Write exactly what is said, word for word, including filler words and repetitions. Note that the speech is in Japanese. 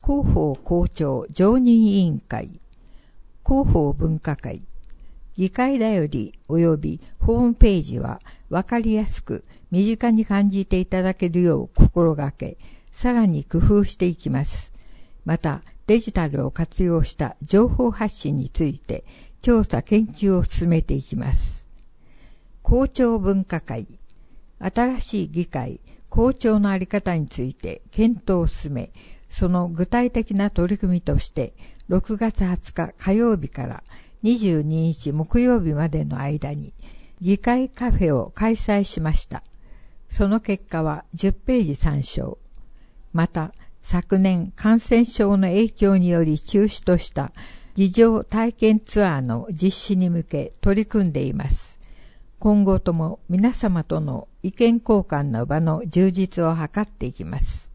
広報校長常任委員会、広報分科会、議会だより及びホームページは分かりやすく身近に感じていただけるよう心がけ、さらに工夫していきます。また、デジタルを活用した情報発信について調査研究を進めていきます。校長分科会、新しい議会、校長のあり方について検討を進め、その具体的な取り組みとして、ろくがつはつか火曜日からにじゅうににち木曜日までの間に議会カフェを開催しました。その結果はじゅっページ参照。また、昨年感染症の影響により中止とした議場体験ツアーの実施に向け取り組んでいます。今後とも皆様との意見交換の場の充実を図っていきます。